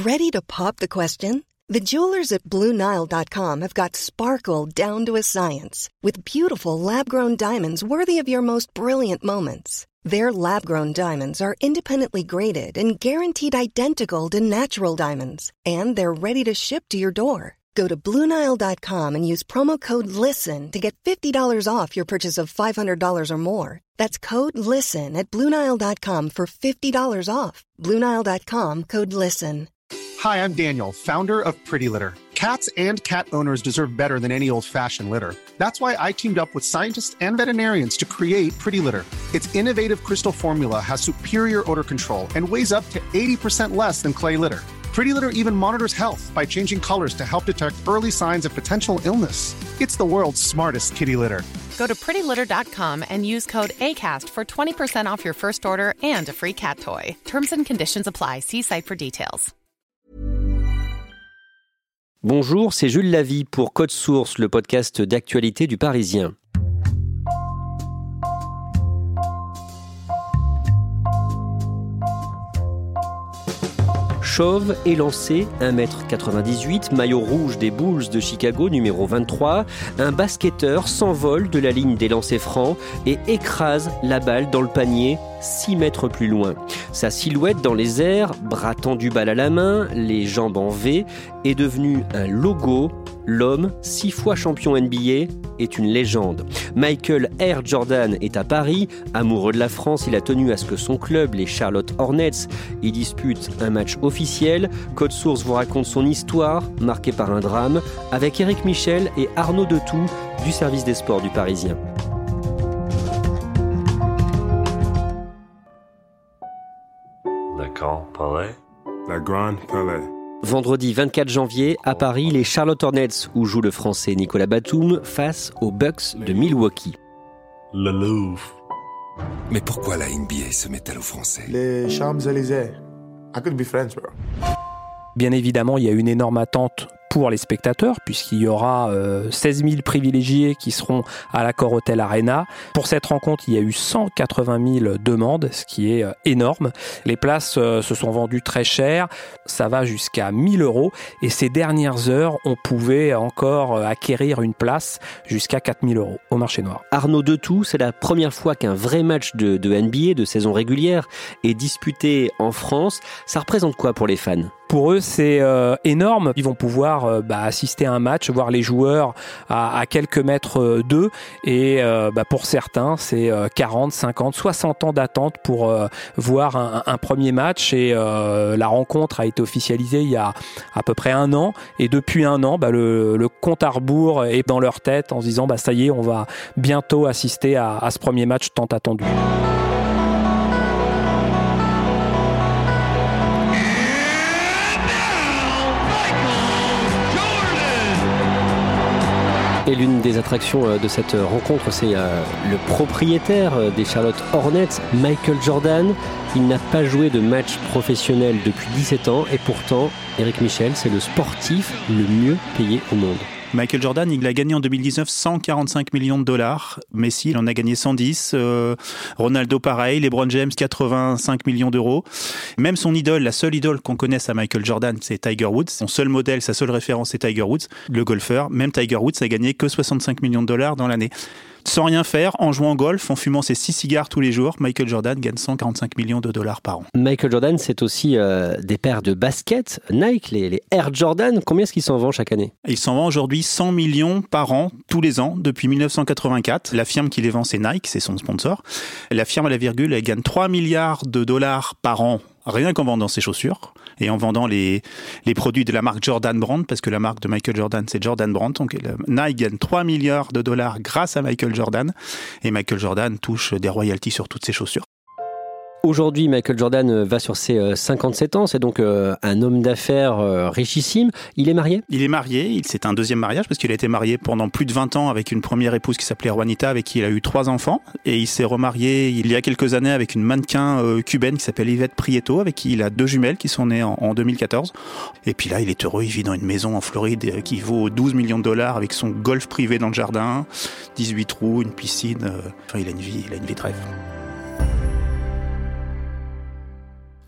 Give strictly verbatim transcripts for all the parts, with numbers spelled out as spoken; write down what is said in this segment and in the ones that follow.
Ready to pop the question? The jewelers at Blue Nile dot com have got sparkle down to a science with beautiful lab-grown diamonds worthy of your most brilliant moments. Their lab-grown diamonds are independently graded and guaranteed identical to natural diamonds, and they're ready to ship to your door. Go to Blue Nile dot com and use promo code LISTEN to get fifty dollars off your purchase of five hundred dollars or more. That's code LISTEN at Blue Nile dot com for fifty dollars off. Blue Nile dot com, code LISTEN. Hi, I'm Daniel, founder of Pretty Litter. Cats and cat owners deserve better than any old-fashioned litter. That's why I teamed up with scientists and veterinarians to create Pretty Litter. Its innovative crystal formula has superior odor control and weighs up to eighty percent less than clay litter. Pretty Litter even monitors health by changing colors to help detect early signs of potential illness. It's the world's smartest kitty litter. Go to pretty litter dot com and use code ACAST for twenty percent off your first order and a free cat toy. Terms and conditions apply. See site for details. Bonjour, c'est Jules Lavie pour Code Source, le podcast d'actualité du Parisien. Chauve, élancé, un mètre quatre-vingt-dix-huit, maillot rouge des Bulls de Chicago, numéro vingt-trois, un basketteur s'envole de la ligne des lancers francs et écrase la balle dans le panier six mètres plus loin. Sa silhouette dans les airs, bras tendus, balle à la main, les jambes en V, est devenue un logo. L'homme, six fois champion N B A, est une légende. Michael Air Jordan est à Paris. Amoureux de la France, il a tenu à ce que son club, les Charlotte Hornets, y dispute un match officiel. Code Source vous raconte son histoire, marquée par un drame, avec Éric Michel et Arnaud Detout du service des sports du Parisien. La Grande Palais. La Grande Palais. Vendredi vingt-quatre janvier, à Paris, les Charlotte Hornets, où joue le français Nicolas Batum, face aux Bucks de Milwaukee. Le Louvre. Mais pourquoi la N B A se met-elle aux Français? Les Champs-Élysées. I could be French, bro. Bien évidemment, il y a une énorme attente pour les spectateurs, puisqu'il y aura euh, seize mille privilégiés qui seront à l'Accor Hotel Arena. Pour cette rencontre, il y a eu cent quatre-vingt mille demandes, ce qui est euh, énorme. Les places euh, se sont vendues très cher, ça va jusqu'à mille euros. Et ces dernières heures, on pouvait encore euh, acquérir une place jusqu'à quatre mille euros au marché noir. Arnaud Detout, c'est la première fois qu'un vrai match de, de N B A, de saison régulière, est disputé en France. Ça représente quoi pour les fans ? Pour eux, c'est euh, énorme. Ils vont pouvoir euh, bah, assister à un match, voir les joueurs à, à quelques mètres euh, d'eux. Et euh, bah, pour certains, c'est euh, quarante, cinquante, soixante ans d'attente pour euh, voir un, un premier match. Et euh, la rencontre a été officialisée il y a à peu près un an. Et depuis un an, bah, le, le compte à rebours est dans leur tête en se disant bah, « ça y est, on va bientôt assister à, à ce premier match tant attendu ». Et l'une des attractions de cette rencontre, c'est le propriétaire des Charlotte Hornets, Michael Jordan. Il n'a pas joué de match professionnel depuis dix-sept ans et pourtant, Éric Michel, c'est le sportif le mieux payé au monde. Michael Jordan, il a gagné en deux mille dix-neuf cent quarante-cinq millions de dollars. Messi, il en a gagné cent dix. Euh, Ronaldo, pareil. LeBron James, quatre-vingt-cinq millions d'euros. Même son idole, la seule idole qu'on connaisse à Michael Jordan, c'est Tiger Woods. Son seul modèle, sa seule référence, c'est Tiger Woods, le golfeur. Même Tiger Woods n'a gagné que soixante-cinq millions de dollars dans l'année. Sans rien faire, en jouant au golf, en fumant ses six cigares tous les jours, Michael Jordan gagne cent quarante-cinq millions de dollars par an. Michael Jordan, c'est aussi euh, des paires de baskets, Nike, les, les Air Jordan. Combien est-ce qu'ils s'en vendent chaque année ? Il s'en vend aujourd'hui cent millions par an, tous les ans, depuis dix-neuf cent quatre-vingt-quatre. La firme qui les vend, c'est Nike, c'est son sponsor. La firme à la virgule, elle gagne trois milliards de dollars par an, rien qu'en vendant ses chaussures et en vendant les, les produits de la marque Jordan Brand, parce que la marque de Michael Jordan, c'est Jordan Brand. Donc Nike gagne trois milliards de dollars grâce à Michael Jordan. Et Michael Jordan touche des royalties sur toutes ses chaussures. Aujourd'hui, Michael Jordan va sur ses cinquante-sept ans. C'est donc un homme d'affaires richissime. Il est marié ? Il est marié. C'est un deuxième mariage parce qu'il a été marié pendant plus de vingt ans avec une première épouse qui s'appelait Juanita, avec qui il a eu trois enfants. Et il s'est remarié il y a quelques années avec une mannequin cubaine qui s'appelle Yvette Prieto, avec qui il a deux jumelles qui sont nées en, en deux mille quatorze. Et puis là, il est heureux. Il vit dans une maison en Floride qui vaut douze millions de dollars avec son golf privé dans le jardin, dix-huit trous, une piscine. Enfin, il a une vie, il a une vie de rêve.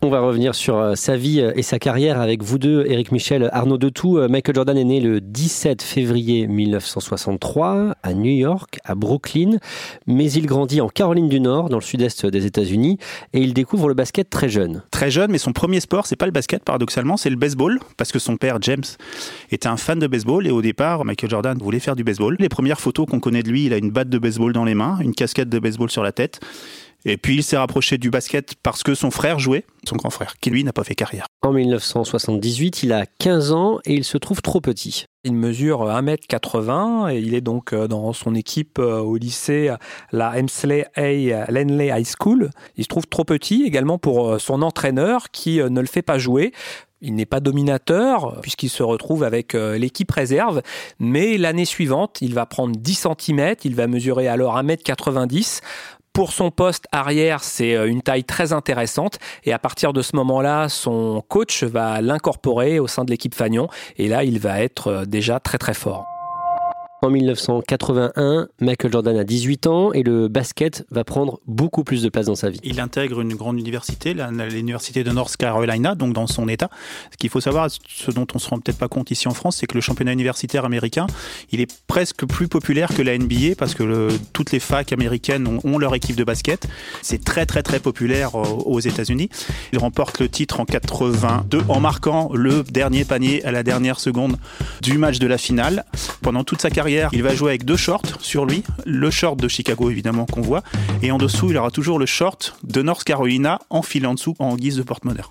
On va revenir sur sa vie et sa carrière avec vous deux, Éric Michel, Arnaud Detout. Michael Jordan est né le dix-sept février mille neuf cent soixante-trois à New York, à Brooklyn, mais il grandit en Caroline du Nord, dans le sud-est des États-Unis, et il découvre le basket très jeune. Très jeune, mais son premier sport, c'est pas le basket, paradoxalement, c'est le baseball, parce que son père, James, était un fan de baseball, et au départ, Michael Jordan voulait faire du baseball. Les premières photos qu'on connaît de lui, il a une batte de baseball dans les mains, une casquette de baseball sur la tête. Et puis il s'est rapproché du basket parce que son frère jouait, son grand frère, qui lui n'a pas fait carrière. En mille neuf cent soixante-dix-huit, il a quinze ans et il se trouve trop petit. Il mesure un mètre quatre-vingts et il est donc dans son équipe au lycée, la Hemsley A. Lanley High School. Il se trouve trop petit également pour son entraîneur qui ne le fait pas jouer. Il n'est pas dominateur puisqu'il se retrouve avec l'équipe réserve, mais l'année suivante, il va prendre dix centimètres, il va mesurer alors un mètre quatre-vingt-dix. Pour son poste arrière, c'est une taille très intéressante et à partir de ce moment-là, son coach va l'incorporer au sein de l'équipe Fagnon et là, il va être déjà très très fort. En mille neuf cent quatre-vingt-un, Michael Jordan a dix-huit ans et le basket va prendre beaucoup plus de place dans sa vie. Il intègre une grande université, l'université de North Carolina, donc dans son état. Ce qu'il faut savoir, ce dont on ne se rend peut-être pas compte ici en France, c'est que le championnat universitaire américain, il est presque plus populaire que la N B A parce que le, toutes les facs américaines ont, ont leur équipe de basket. C'est très très très populaire aux États-Unis. Il remporte le titre en quatre-vingt-deux en marquant le dernier panier à la dernière seconde du match de la finale. Pendant toute sa carrière, il va jouer avec deux shorts sur lui, le short de Chicago évidemment qu'on voit, et en dessous il aura toujours le short de North Carolina enfilé en dessous en guise de porte-monnaie.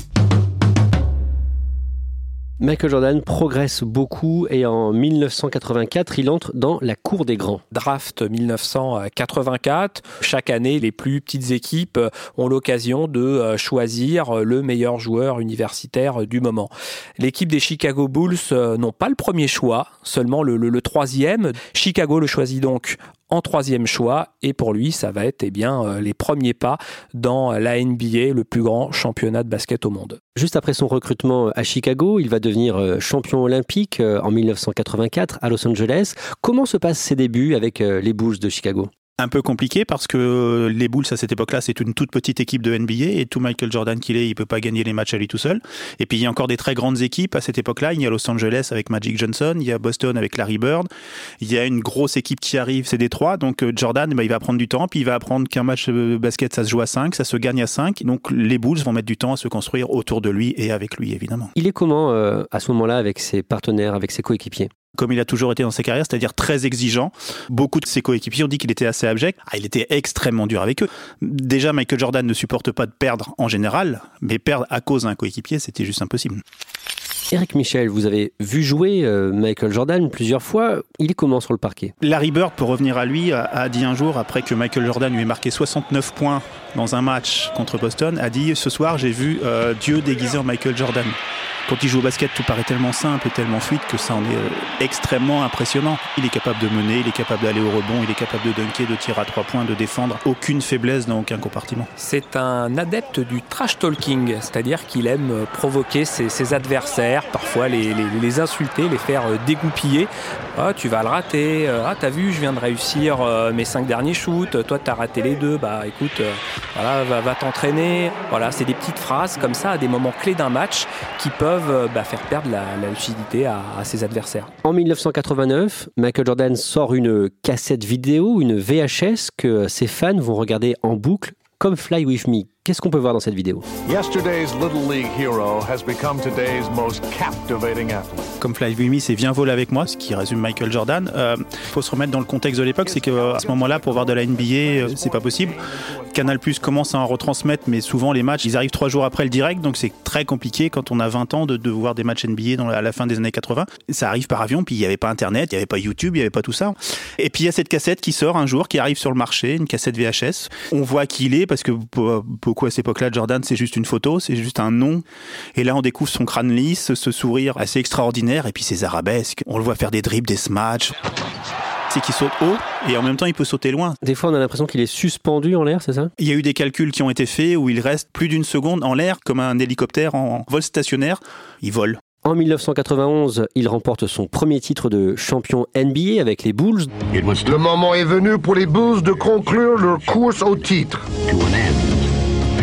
Michael Jordan progresse beaucoup et en mille neuf cent quatre-vingt-quatre, il entre dans la cour des grands. Draft mille neuf cent quatre-vingt-quatre. Chaque année, les plus petites équipes ont l'occasion de choisir le meilleur joueur universitaire du moment. L'équipe des Chicago Bulls n'ont pas le premier choix, seulement le, le, le troisième. Chicago le choisit donc en troisième choix et pour lui, ça va être eh bien, les premiers pas dans la N B A, le plus grand championnat de basket au monde. Juste après son recrutement à Chicago, il va devenir champion olympique en mille neuf cent quatre-vingt-quatre à Los Angeles. Comment se passent ses débuts avec les Bulls de Chicago ? Un peu compliqué parce que les Bulls à cette époque-là, c'est une toute petite équipe de N B A et tout Michael Jordan qu'il est, il peut pas gagner les matchs à lui tout seul. Et puis il y a encore des très grandes équipes à cette époque-là. Il y a Los Angeles avec Magic Johnson, il y a Boston avec Larry Bird, il y a une grosse équipe qui arrive, c'est Détroit. Donc Jordan, bah, il va prendre du temps, puis il va apprendre qu'un match de basket, ça se joue à cinq, ça se gagne à cinq. Donc les Bulls vont mettre du temps à se construire autour de lui et avec lui évidemment. Il est comment euh, à ce moment-là avec ses partenaires, avec ses coéquipiers ? Comme il a toujours été dans sa carrière, c'est-à-dire très exigeant. Beaucoup de ses coéquipiers ont dit qu'il était assez abject. Ah, il était extrêmement dur avec eux. Déjà, Michael Jordan ne supporte pas de perdre en général, mais perdre à cause d'un coéquipier, c'était juste impossible. Éric Michel, vous avez vu jouer euh, Michael Jordan plusieurs fois. Il est comment sur le parquet ? Larry Bird, pour revenir à lui, a, a dit un jour, après que Michael Jordan lui ait marqué soixante-neuf points dans un match contre Boston, a dit « Ce soir, j'ai vu euh, Dieu déguisé en Michael Jordan ». Quand il joue au basket, tout paraît tellement simple et tellement fluide que ça en est euh, extrêmement impressionnant. Il est capable de mener, il est capable d'aller au rebond, il est capable de dunker, de tirer à trois points, de défendre. Aucune faiblesse dans aucun compartiment. C'est un adepte du trash talking, c'est-à-dire qu'il aime provoquer ses, ses adversaires, parfois les, les, les insulter, les faire dégoupiller. Ah, tu vas le rater. Ah, t'as vu, je viens de réussir mes cinq derniers shoots. Toi, t'as raté les deux. Bah, écoute, euh, voilà, va, va t'entraîner. Voilà, c'est des petites phrases comme ça à des moments clés d'un match qui peuvent Bah, faire perdre la, la lucidité à, à ses adversaires. En mille neuf cent quatre-vingt-neuf, Michael Jordan sort une cassette vidéo, une V H S que ses fans vont regarder en boucle, comme Fly With Me. Qu'est-ce qu'on peut voir dans cette vidéo ? Yesterday's Little League hero has become today's most captivating athlete. Comme Fly With Me, c'est Viens voler avec moi, ce qui résume Michael Jordan. Il euh, faut se remettre dans le contexte de l'époque, c'est qu'à ce moment-là, pour voir de la N B A, euh, c'est pas possible. Canal+ commence à en retransmettre, mais souvent les matchs, ils arrivent trois jours après le direct, donc c'est très compliqué quand on a vingt ans de, de voir des matchs N B A dans, à la fin des années quatre-vingts. Ça arrive par avion, puis il n'y avait pas Internet, il n'y avait pas YouTube, il n'y avait pas tout ça. Et puis il y a cette cassette qui sort un jour, qui arrive sur le marché, une cassette V H S. On voit qui il est, parce que beaucoup à cette époque-là, Jordan, c'est juste une photo, c'est juste un nom. Et là, on découvre son crâne lisse, ce sourire assez extraordinaire, et puis ses arabesques. On le voit faire des dribbles, des smash. C'est qu'il saute haut et en même temps il peut sauter loin. Des fois on a l'impression qu'il est suspendu en l'air, c'est ça ? Il y a eu des calculs qui ont été faits où il reste plus d'une seconde en l'air comme un hélicoptère en vol stationnaire. Il vole. En mille neuf cent quatre-vingt-onze, il remporte son premier titre de champion N B A avec les Bulls. Le moment est venu pour les Bulls de conclure leur course au titre.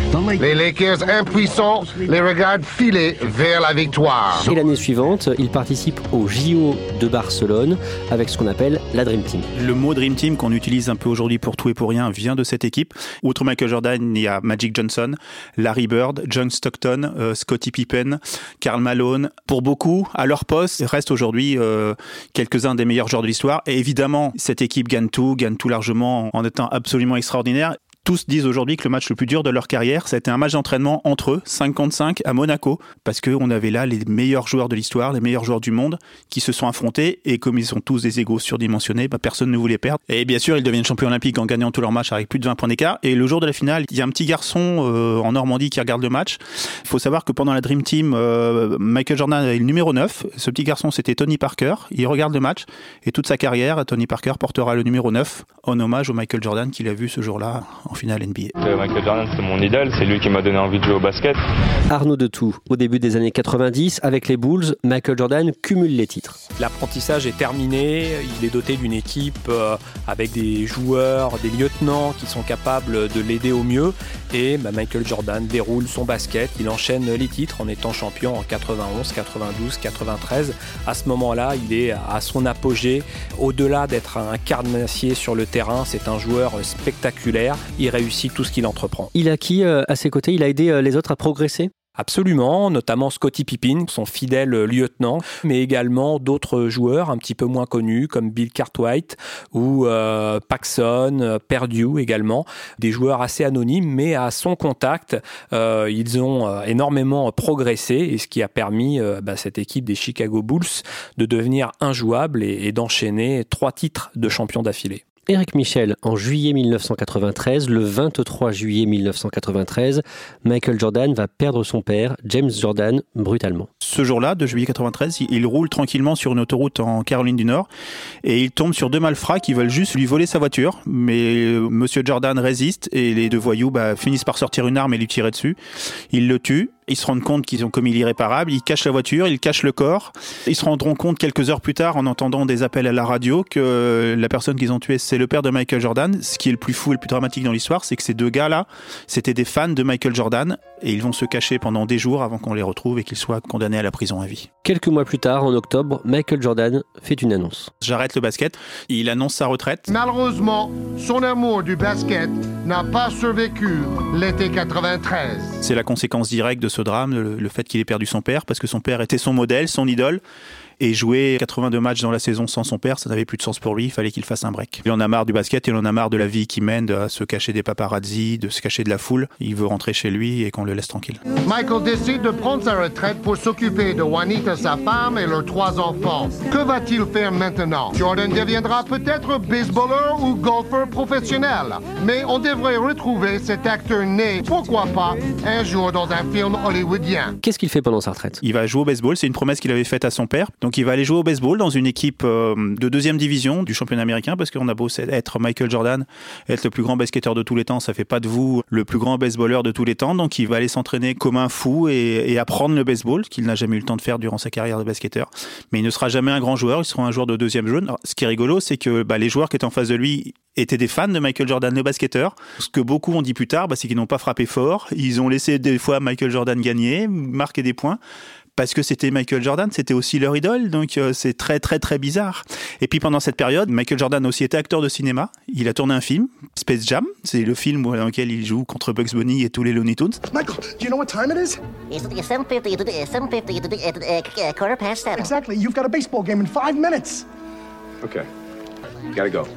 Les Lakers impuissants les regardent filer vers la victoire. Et l'année suivante, il participe au J O de Barcelone avec ce qu'on appelle la Dream Team. Le mot Dream Team qu'on utilise un peu aujourd'hui pour tout et pour rien vient de cette équipe. Outre Michael Jordan, il y a Magic Johnson, Larry Bird, John Stockton, euh, Scottie Pippen, Karl Malone. Pour beaucoup, à leur poste, restent aujourd'hui euh, quelques-uns des meilleurs joueurs de l'histoire. Et évidemment, cette équipe gagne tout, gagne tout largement en étant absolument extraordinaire. Tous disent aujourd'hui que le match le plus dur de leur carrière, ça a été un match d'entraînement entre eux, cinq contre cinq à Monaco, parce qu'on avait là les meilleurs joueurs de l'histoire, les meilleurs joueurs du monde qui se sont affrontés, et comme ils sont tous des égos surdimensionnés, bah personne ne voulait perdre. Et bien sûr, ils deviennent champions olympiques en gagnant tous leurs matchs avec plus de vingt points d'écart. Et le jour de la finale, il y a un petit garçon euh, en Normandie qui regarde le match. Il faut savoir que pendant la Dream Team, euh, Michael Jordan est le numéro neuf. Ce petit garçon, c'était Tony Parker. Il regarde le match, et toute sa carrière, Tony Parker portera le numéro neuf en hommage au Michael Jordan qu'il a vu ce jour-là en finale N B A. Euh, Michael Jordan, c'est mon idole, c'est lui qui m'a donné envie de jouer au basket. Arnaud Detout, au début des années quatre-vingt-dix, avec les Bulls, Michael Jordan cumule les titres. L'apprentissage est terminé, il est doté d'une équipe euh, avec des joueurs, des lieutenants qui sont capables de l'aider au mieux, et bah, Michael Jordan déroule son basket, il enchaîne les titres en étant champion en quatre-vingt-onze, quatre-vingt-douze, quatre-vingt-treize. À ce moment-là, il est à son apogée. Au-delà d'être un carnassier sur le terrain, c'est un joueur spectaculaire, il réussit tout ce qu'il entreprend. Il a qui euh, à ses côtés? Il a aidé euh, les autres à progresser? Absolument, notamment Scottie Pippen, son fidèle lieutenant, mais également d'autres joueurs un petit peu moins connus comme Bill Cartwright ou euh, Paxson, Perdue également, des joueurs assez anonymes, mais à son contact, euh, ils ont euh, énormément progressé, et ce qui a permis euh, bah, cette équipe des Chicago Bulls de devenir injouable et, et d'enchaîner trois titres de champion d'affilée. Éric Michel, en juillet mille neuf cent quatre-vingt-treize, le vingt-trois juillet mille neuf cent quatre-vingt-treize, Michael Jordan va perdre son père, James Jordan, brutalement. Ce jour-là, de juillet quatre-vingt-treize, il roule tranquillement sur une autoroute en Caroline du Nord et il tombe sur deux malfrats qui veulent juste lui voler sa voiture. Mais Monsieur Jordan résiste et les deux voyous bah, finissent par sortir une arme et lui tirer dessus. Ils le tuent. Ils se rendent compte qu'ils ont commis l'irréparable, ils cachent la voiture, ils cachent le corps. Ils se rendront compte quelques heures plus tard, en entendant des appels à la radio, que la personne qu'ils ont tuée, c'est le père de Michael Jordan. Ce qui est le plus fou et le plus dramatique dans l'histoire, c'est que ces deux gars-là, c'était des fans de Michael Jordan, et ils vont se cacher pendant des jours avant qu'on les retrouve et qu'ils soient condamnés à la prison à vie. Quelques mois plus tard, en octobre, Michael Jordan fait une annonce. J'arrête le basket. Il annonce sa retraite. Malheureusement, son amour du basket n'a pas survécu l'été quatre-vingt-treize. C'est la conséquence directe de ce drame, le, le fait qu'il ait perdu son père, parce que son père était son modèle, son idole. Et jouer quatre-vingt-deux matchs dans la saison sans son père, ça n'avait plus de sens pour lui, il fallait qu'il fasse un break. Il en a marre du basket, il en a marre de la vie qu'il mène, de se cacher des paparazzi, de se cacher de la foule. Il veut rentrer chez lui et qu'on le laisse tranquille. Michael décide de prendre sa retraite pour s'occuper de Juanita, sa femme, et leurs trois enfants. Que va-t-il faire maintenant? Jordan deviendra peut-être baseballeur ou golfeur professionnel. Mais on devrait retrouver cet acteur né, pourquoi pas, un jour dans un film hollywoodien. Qu'est-ce qu'il fait pendant sa retraite? Il va jouer au baseball, c'est une promesse qu'il avait faite à son père. Donc il va aller jouer au baseball dans une équipe euh, de deuxième division du championnat américain, parce qu'on a beau être Michael Jordan, être le plus grand basketteur de tous les temps, ça fait pas de vous le plus grand baseballeur de tous les temps. Donc il va aller s'entraîner comme un fou et, et apprendre le baseball, qu'il n'a jamais eu le temps de faire durant sa carrière de basketteur. Mais il ne sera jamais un grand joueur, il sera un joueur de deuxième jaune. Alors, ce qui est rigolo, c'est que bah, les joueurs qui étaient en face de lui étaient des fans de Michael Jordan, le basketteur. Ce que beaucoup ont dit plus tard, bah, c'est qu'ils n'ont pas frappé fort. Ils ont laissé des fois Michael Jordan gagner, marquer des points, parce que c'était Michael Jordan, c'était aussi leur idole, donc euh, c'est très très très bizarre. Et puis pendant cette période, Michael Jordan aussi était acteur de cinéma, il a tourné un film, Space Jam, c'est le film dans lequel il joue contre Bugs Bunny et tous les Looney Tunes. Michael, do you know what time it is? It's seven fifty, seven fifty, quarter past seven. Exactly, you've got a baseball game in five minutes. Okay, gotta go.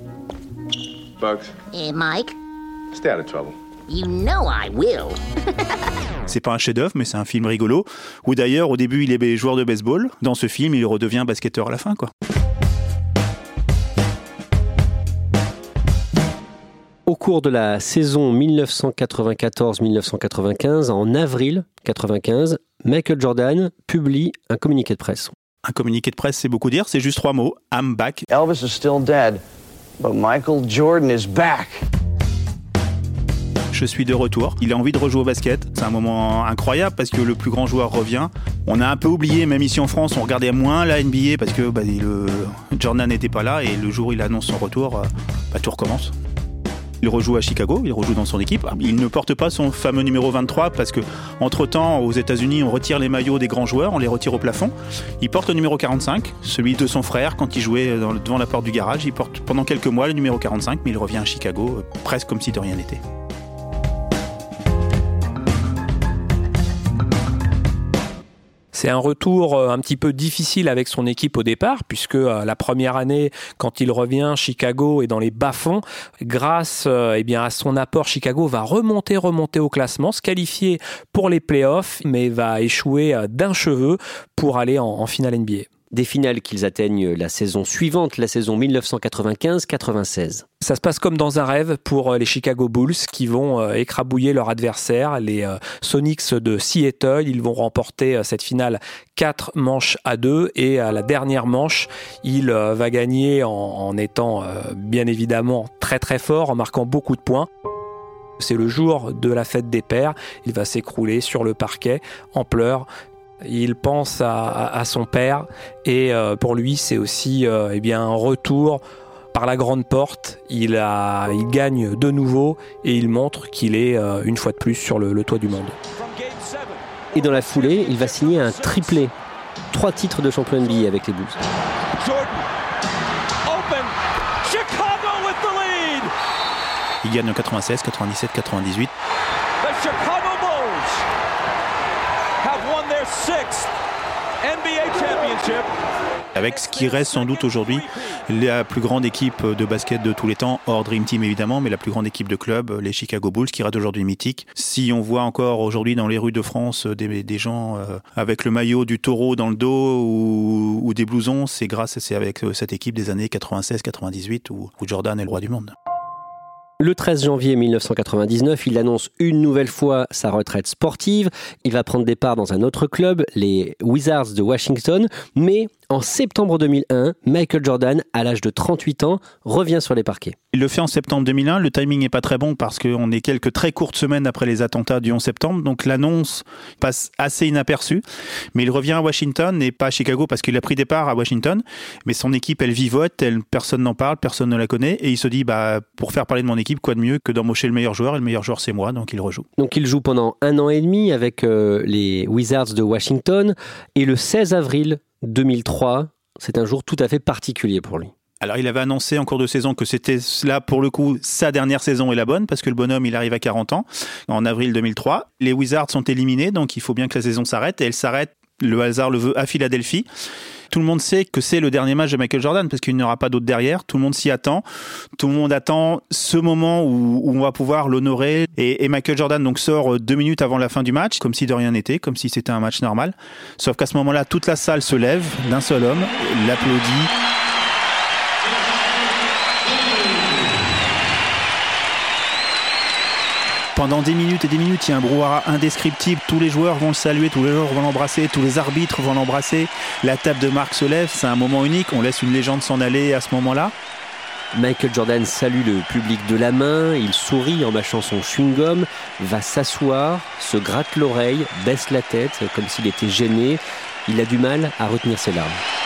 Bugs. Hey, Mike. Stay out of trouble. You know I will. C'est pas un chef-d'œuvre, mais c'est un film rigolo. Où d'ailleurs, au début, il est joueur de baseball. Dans ce film, il redevient basketteur à la fin, quoi. Au cours de la saison dix-neuf cent quatre-vingt-quatorze dix-neuf cent quatre-vingt-quinze, en avril quatre-vingt-quinze, Michael Jordan publie un communiqué de presse. Un communiqué de presse, c'est beaucoup dire, c'est juste trois mots. I'm back. Elvis is still dead, but Michael Jordan is back. Je suis de retour. Il a envie de rejouer au basket. C'est un moment incroyable parce que le plus grand joueur revient. On a un peu oublié, même ici en France, on regardait moins la N B A parce que bah, le Jordan n'était pas là et le jour où il annonce son retour, bah, tout recommence. Il rejoue à Chicago, il rejoue dans son équipe. Il ne porte pas son fameux numéro vingt-trois parce que, entre-temps, aux États-Unis, on retire les maillots des grands joueurs, on les retire au plafond. Il porte le numéro quarante-cinq, celui de son frère quand il jouait dans, devant la porte du garage. Il porte pendant quelques mois le numéro quarante-cinq, mais il revient à Chicago presque comme si de rien n'était. C'est un retour un petit peu difficile avec son équipe au départ, puisque la première année, quand il revient, Chicago est dans les bas-fonds. Grâce eh bien, à son apport, Chicago va remonter, remonter au classement, se qualifier pour les playoffs, mais va échouer d'un cheveu pour aller en, en finale N B A. Des finales qu'ils atteignent la saison suivante, la saison dix-neuf cent quatre-vingt-quinze quatre-vingt-seize. Ça se passe comme dans un rêve pour les Chicago Bulls qui vont écrabouiller leur adversaire, les Sonics de Seattle. Ils vont remporter cette finale quatre manches à deux et à la dernière manche, il va gagner en, en étant bien évidemment très très fort, en marquant beaucoup de points. C'est le jour de la fête des pères. Il va s'écrouler sur le parquet en pleurs. Il pense à, à, à son père et euh, pour lui c'est aussi euh, eh bien, un retour par la grande porte. Il, a, il gagne de nouveau et il montre qu'il est euh, une fois de plus sur le, le toit du monde. Et dans la foulée, il va signer un triplé. Trois titres de champion N B A avec les Bulls. Jordan, open, Chicago with the lead. Il gagne en quatre-vingt-seize, quatre-vingt-dix-sept, quatre-vingt-dix-huit. The Chicago Bulls have won their sixth N B A championship. Avec ce qui reste sans doute aujourd'hui la plus grande équipe de basket de tous les temps, hors Dream Team évidemment, mais la plus grande équipe de club, les Chicago Bulls, qui reste aujourd'hui mythique. Si on voit encore aujourd'hui dans les rues de France des, des gens euh, avec le maillot du taureau dans le dos ou, ou des blousons, c'est grâce c'est avec cette équipe des années quatre-vingt-seize quatre-vingt-dix-huit où, où Jordan est le roi du monde. Le treize janvier mille neuf cent quatre-vingt-dix-neuf, il annonce une nouvelle fois sa retraite sportive. Il va prendre départ dans un autre club, les Wizards de Washington. Mais en septembre deux mille un, Michael Jordan, à l'âge de trente-huit ans, revient sur les parquets. Il le fait en septembre deux mille un. Le timing n'est pas très bon parce qu'on est quelques très courtes semaines après les attentats du onze septembre. Donc l'annonce passe assez inaperçue. Mais il revient à Washington et pas à Chicago parce qu'il a pris départ à Washington. Mais son équipe, elle vivote, elle, personne n'en parle, personne ne la connaît. Et il se dit, bah, pour faire parler de mon équipe, quoi de mieux que d'embaucher le meilleur joueur. Et le meilleur joueur, c'est moi. Donc il rejoue. Donc il joue pendant un an et demi avec euh, les Wizards de Washington. Et le seize avril deux mille trois, c'est un jour tout à fait particulier pour lui. Alors il avait annoncé en cours de saison que c'était là pour le coup sa dernière saison est la bonne parce que le bonhomme il arrive à quarante ans en avril deux mille trois. Les Wizards sont éliminés donc il faut bien que la saison s'arrête et elle s'arrête, le hasard le veut, à Philadelphie. Tout le monde sait que c'est le dernier match de Michael Jordan parce qu'il n'y aura pas d'autre derrière. Tout le monde s'y attend. Tout le monde attend ce moment où, où on va pouvoir l'honorer. Et, et Michael Jordan donc sort deux minutes avant la fin du match, comme si de rien n'était, comme si c'était un match normal. Sauf qu'à ce moment-là, toute la salle se lève d'un seul homme, l'applaudit. Pendant des minutes et des minutes, il y a un brouhaha indescriptible. Tous les joueurs vont le saluer, tous les joueurs vont l'embrasser, tous les arbitres vont l'embrasser. La table de marque se lève, c'est un moment unique. On laisse une légende s'en aller à ce moment-là. Michael Jordan salue le public de la main, il sourit en mâchant son chewing-gum, va s'asseoir, se gratte l'oreille, baisse la tête comme s'il était gêné. Il a du mal à retenir ses larmes.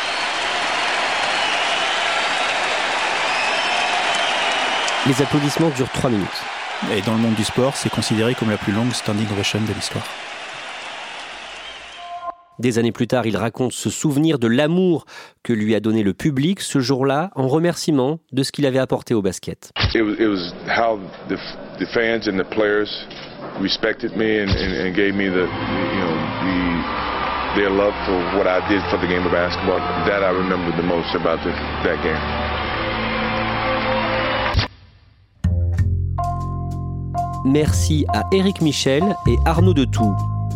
Les applaudissements durent trois minutes. Et dans le monde du sport, c'est considéré comme la plus longue standing ovation de l'histoire. Des années plus tard, il raconte ce souvenir de l'amour que lui a donné le public ce jour-là en remerciement de ce qu'il avait apporté au basket. It was, it was how the, the fans and the players respected me and, and, and gave me the, you know, the, their love for what I did for the game of basketball. That I remember the most about the, that game. Merci à Éric Michel et Arnaud Detoux.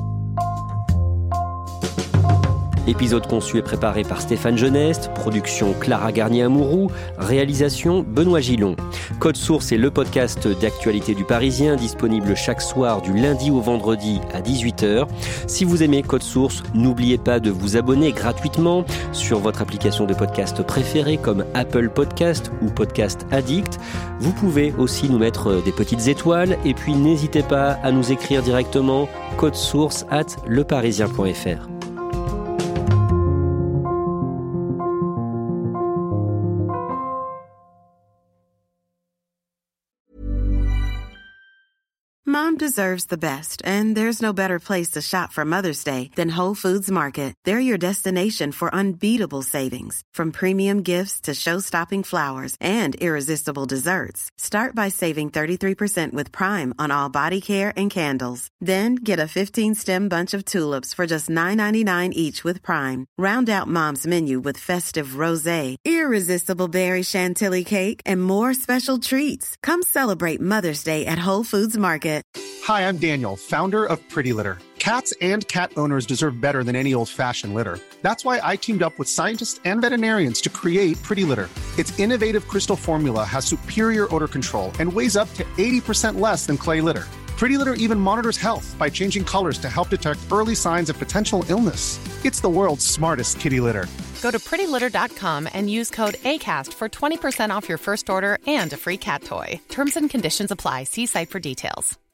Épisode conçu et préparé par Stéphane Geneste, production Clara Garnier-Amouroux, réalisation Benoît Gillon. Code Source est le podcast d'actualité du Parisien, disponible chaque soir du lundi au vendredi à dix-huit heures. Si vous aimez Code Source, n'oubliez pas de vous abonner gratuitement sur votre application de podcast préférée comme Apple Podcast ou Podcast Addict. Vous pouvez aussi nous mettre des petites étoiles et puis n'hésitez pas à nous écrire directement codesource arobase leparisien point f r. Mom deserves the best, and there's no better place to shop for Mother's Day than Whole Foods Market. They're your destination for unbeatable savings, from premium gifts to show-stopping flowers and irresistible desserts. Start by saving thirty-three percent with Prime on all body care and candles. Then get a fifteen-stem bunch of tulips for just nine ninety-nine each with Prime. Round out Mom's menu with festive rosé, irresistible berry chantilly cake, and more special treats. Come celebrate Mother's Day at Whole Foods Market. Hi, I'm Daniel, founder of Pretty Litter. Cats and cat owners deserve better than any old-fashioned litter. That's why I teamed up with scientists and veterinarians to create Pretty Litter. Its innovative crystal formula has superior odor control and weighs up to eighty percent less than clay litter. Pretty Litter even monitors health by changing colors to help detect early signs of potential illness. It's the world's smartest kitty litter. Go to pretty litter dot com and use code ACAST for twenty percent off your first order and a free cat toy. Terms and conditions apply. See site for details.